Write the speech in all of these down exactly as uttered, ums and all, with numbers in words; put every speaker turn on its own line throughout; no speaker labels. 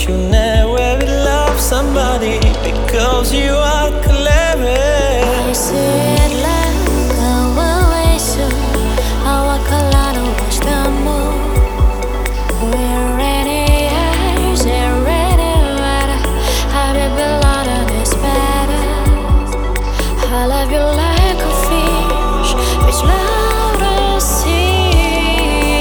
you never will love somebody because you are clever.
I said let go away soon. I walk alone and watch the moon. We're rainy eyes and rainy weather. I will belong on this better. I love you like a fish which love the sea.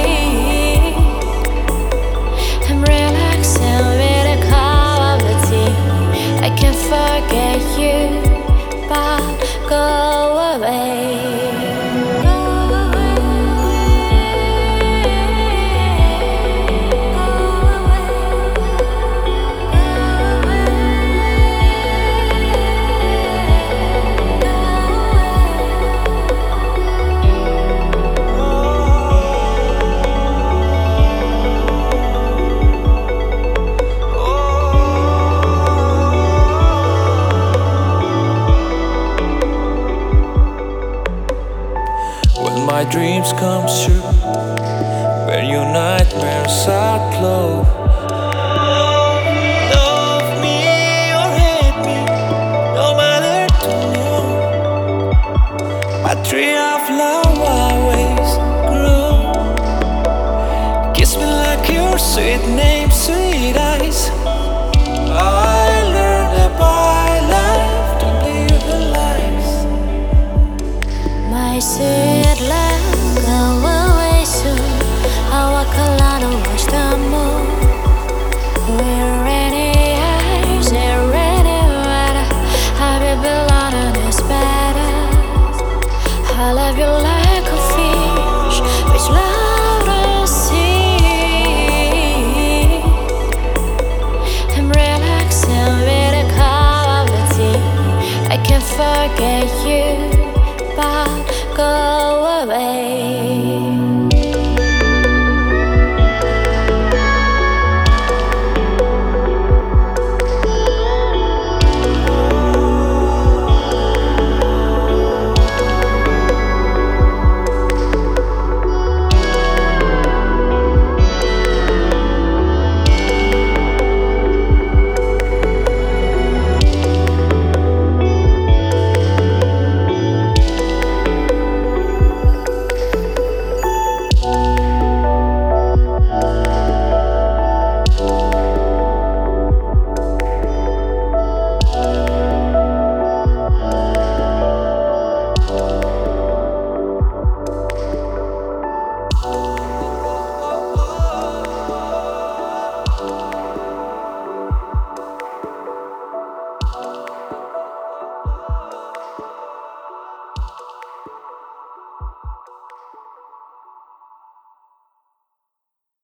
I'm relaxing with the cup of the tea. I can't forget you, but go away. Go away. Go away.
When my dreams come true, when your nightmares are close. Love me or hate me, no matter to know. A tree of love always grow. Kiss me like your sweet name, sweet.